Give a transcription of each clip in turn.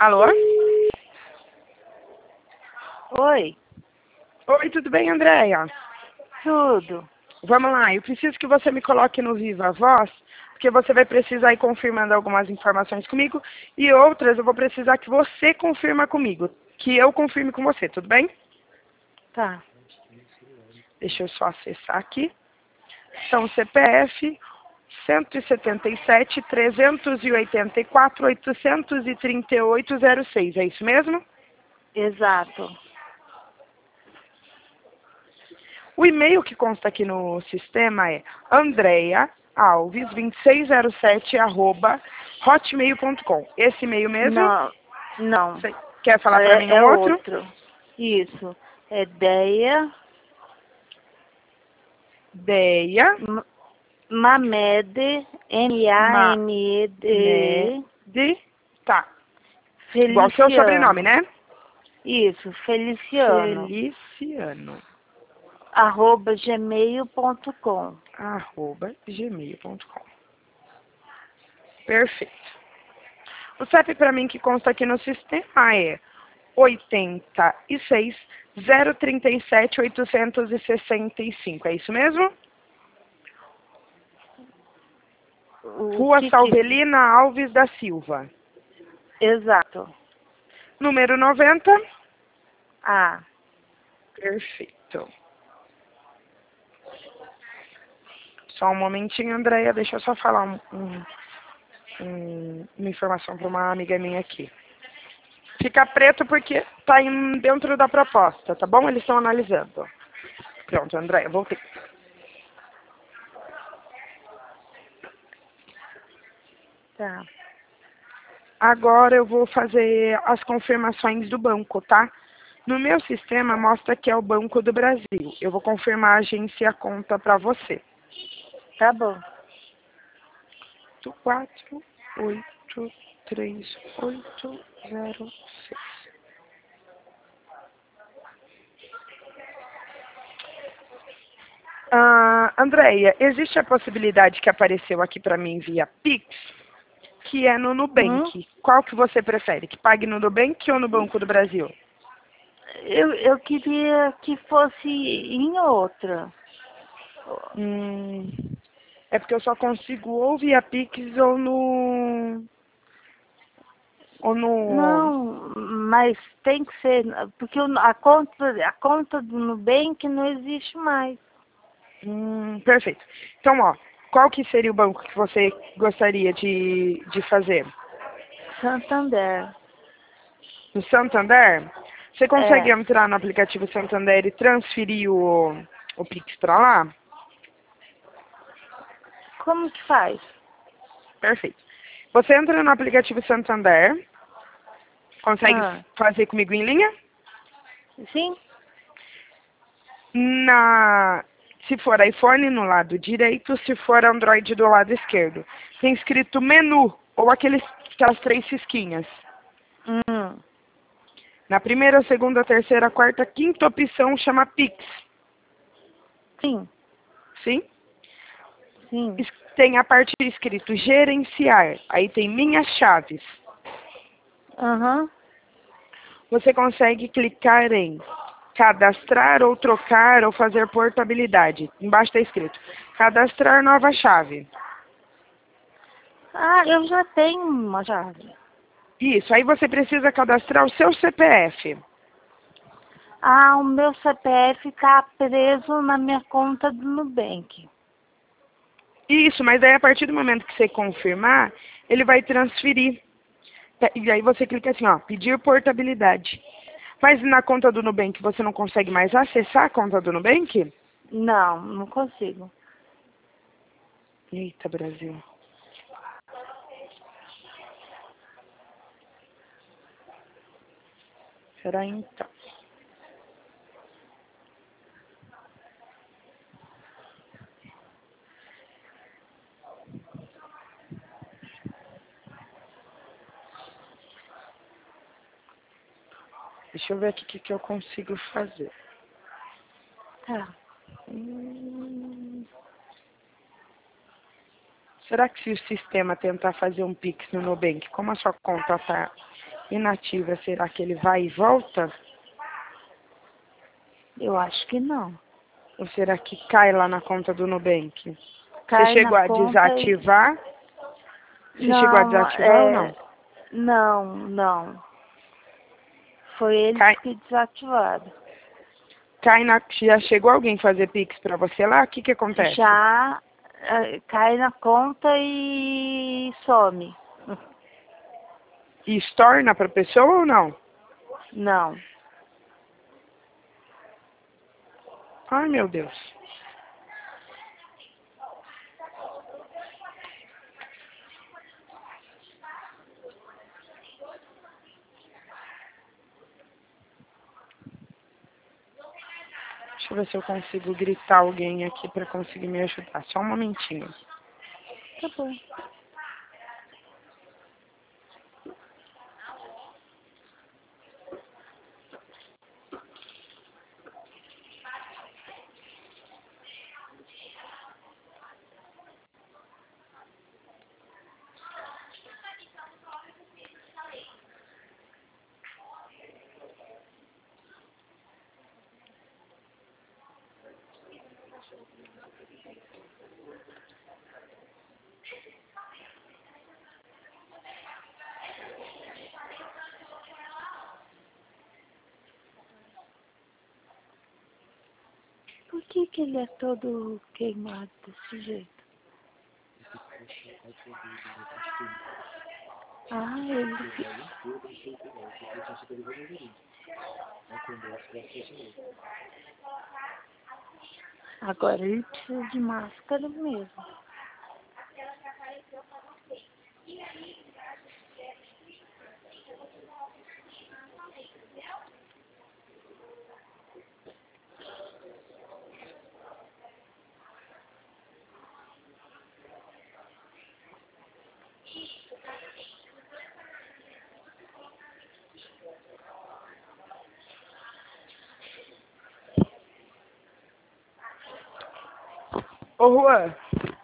Alô? Oi, Oi, tudo bem, Andréia? tudo. Vamos lá, eu preciso que você me coloque no Viva Voz, porque você vai precisar ir confirmando algumas informações comigo e outras eu vou precisar que você confirma comigo, que eu confirme com você, tudo bem? Tá. Deixa eu só acessar aqui. São CPF 177-384-838-06, é isso mesmo? Exato. O e-mail que consta aqui no sistema é andreaalves2607@hotmail.com. Esse e-mail mesmo? Não, não. Você quer falar para mim É um outro? outro. Isso. É Deia Deia Mamede, M-A-M-E-D-E, Mede. Tá. Igual o seu sobrenome, Feliciano. né? Isso, Feliciano. Feliciano. @gmail.com. @gmail.com. Perfeito. O CEP para mim que consta aqui no sistema é 86-037-865. É isso mesmo? O Rua que? Salvelina Alves da Silva. Exato. Número 90. Ah, Perfeito. Só um momentinho, Andréia. Deixa eu só falar uma informação para uma amiga minha aqui. Fica preto porque está dentro da proposta, tá bom? Eles estão analisando. Pronto, Andréia, voltei. tá. Agora eu vou fazer as confirmações do banco, tá? No meu sistema mostra que é o Banco do Brasil. Eu vou confirmar a agência e a conta para você. Tá bom. 483806. Andréia, existe a possibilidade que apareceu aqui para mim via Pix, que é no Nubank. Qual que você prefere? Que pague no Nubank ou no Banco do Brasil? Eu queria que fosse em outra. É porque eu só consigo ou via Pix ou no... Ou no... Não, mas tem que ser, porque a conta do Nubank não existe mais. Perfeito. Então, ó, qual que seria o banco que você gostaria de fazer? Santander. No Santander? Você consegue É. entrar no aplicativo Santander e transferir o Pix para lá? Como que faz? Perfeito. Você entra no aplicativo Santander, consegue Ah, fazer comigo em linha? sim? Se for iPhone, no lado direito, se for Android, do lado esquerdo. Tem escrito menu, ou aquelas três cisquinhas. Hum, Na primeira, segunda, terceira, quarta, quinta opção chama Pix. sim, Sim? sim. Tem a parte escrito gerenciar. Aí tem minhas chaves. Aham. Você consegue clicar em cadastrar ou trocar ou fazer portabilidade. Embaixo está escrito cadastrar nova chave. Ah, eu já tenho uma chave. Isso, aí você precisa cadastrar o seu CPF. Ah, o meu CPF está preso na minha conta do Nubank. Isso, mas aí a partir do momento que você confirmar, ele vai transferir. E aí você clica assim, ó, pedir portabilidade. Mas na conta do Nubank você não consegue mais acessar a conta do Nubank? Não, não consigo. Eita, Brasil. Será então? Deixa eu ver aqui o que eu consigo fazer. Tá. Será que se o sistema tentar fazer um Pix no Nubank, como a sua conta está inativa, será que ele vai e volta? Eu acho que não. Ou será que cai lá na conta do Nubank? Cai Você chegou na a conta desativar? Você chegou a Não, desativar ou não? não. Foi eles Cai, que desativaram. já chegou alguém fazer Pix pra você lá? O que acontece? Já cai na conta e some. E estorna pra pessoa ou não? Não. Ai, meu Deus. Deixa eu ver se eu consigo gritar alguém aqui pra conseguir me ajudar. Só um momentinho. Tá bom. Por que ele é todo queimado desse jeito? Ah, ele... Agora ele precisa de máscara mesmo. Ô, Juan.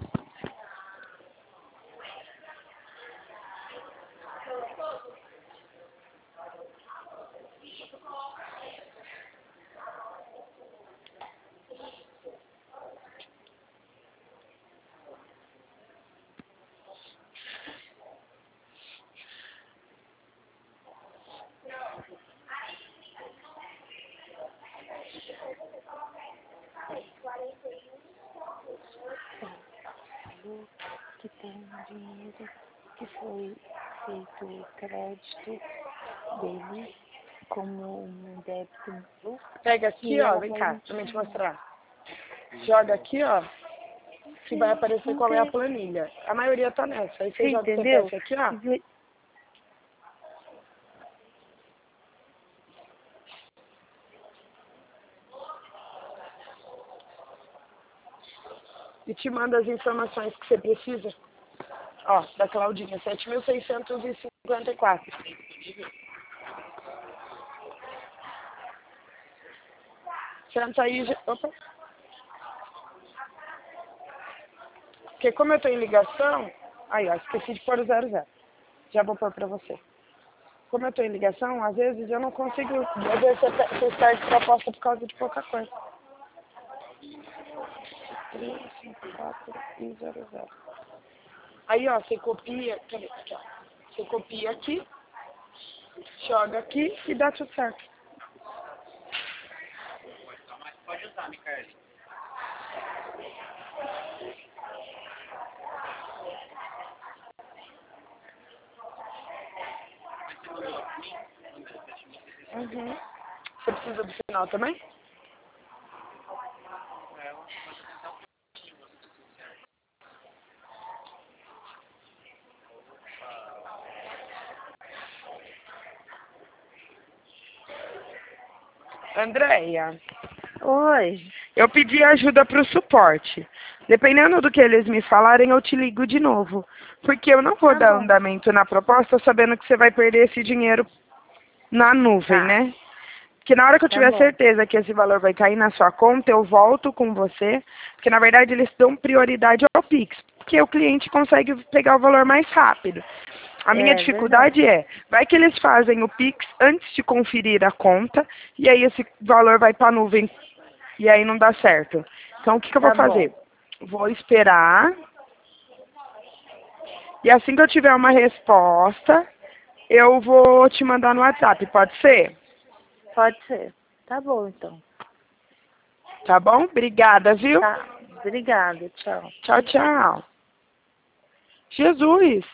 Que tem um dinheiro que foi feito o crédito dele como um débito meu. Pega E aqui, ó. eu Vem vou cá, pra mim te mostrar. Joga aqui, ó. Que vai aparecer qual é a planilha. A maioria tá nessa. Aí Você você joga o entendeu? CPF aqui, ó. E te manda as informações que você precisa. Ó, da Claudinha, 7.654. Senta aí, opa. Porque como eu tô em ligação, aí ó, esqueci de pôr o 00. Já vou pôr pra você. Como eu tô em ligação, às vezes eu não consigo, às vezes você perde proposta por causa de pouca coisa. 354 Aí ó, você copia, cadê? Aqui, ó. Você copia aqui, joga aqui e dá tudo certo. Pode usar, Micaele. Uhum. Você precisa do final também? Andréia, Oi. eu pedi ajuda pro suporte. Dependendo do que eles me falarem, eu te ligo de novo. Porque eu não vou Tá dar bom. andamento na proposta sabendo que você vai perder esse dinheiro na nuvem, Tá. né? Que na hora que eu Tá tiver bom. certeza que esse valor vai cair na sua conta, eu volto com você. Porque na verdade eles dão prioridade ao Pix. Porque o cliente consegue pegar o valor mais rápido. A minha É dificuldade vai que eles fazem o Pix antes de conferir a conta, e aí esse valor vai para a nuvem, e aí não dá certo. Então, o que eu vou Tá bom. fazer? Vou esperar, e assim que eu tiver uma resposta, eu vou te mandar no WhatsApp, pode ser? Pode ser. Tá bom, então. Tá bom? Obrigada, viu? Tá. Obrigada, tchau. Tchau, tchau. Jesus!